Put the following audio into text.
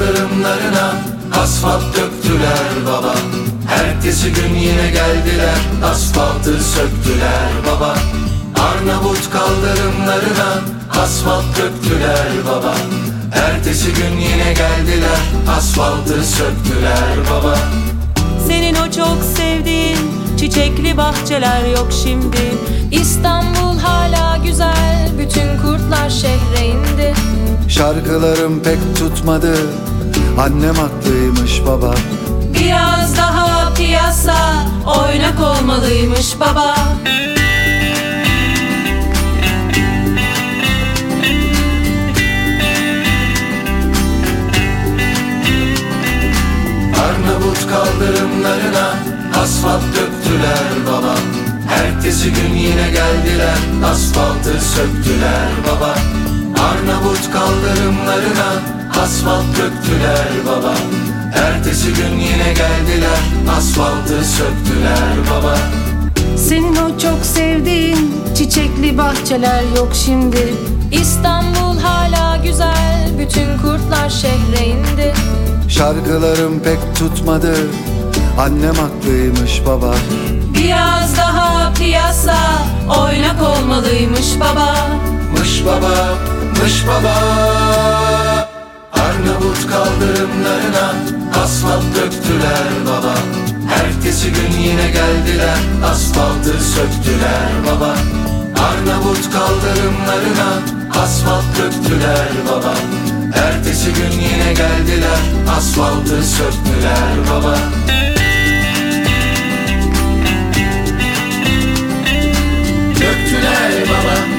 kaldırımlarına asfalt döktüler baba. Ertesi gün yine geldiler, asfaltı söktüler baba. Arnavut kaldırımlarına asfalt döktüler baba. Ertesi gün yine geldiler, asfaltı söktüler baba. Senin o çok sevdiğin çiçekli bahçeler yok şimdi. İstanbul hala güzel, bütün kurtlar şehre indi. Şarkılarım pek tutmadı, annem haklıymış baba. Biraz daha piyasa oynak olmalıymış baba. Arnavut kaldırımlarına asfalt döktüler baba. Ertesi gün yine geldiler, asfaltı söktüler baba. Arnavut kaldırımlarına asfalt döktüler baba. Ertesi gün yine geldiler, asfaltı söktüler baba. Senin o çok sevdiğin çiçekli bahçeler yok şimdi. İstanbul hala güzel, bütün kurtlar şehre indi. Şarkılarım pek tutmadı, annem haklıymış baba. Biraz daha piyasa oynak olmalıymış baba. Mış baba, mış baba. Arnavut kaldırımlarına asfalt döktüler baba. Ertesi gün yine geldiler, asfaltı söktüler baba. Arnavut kaldırımlarına asfalt döktüler baba. Ertesi gün yine geldiler, asfaltı söktüler baba. Döktüler baba.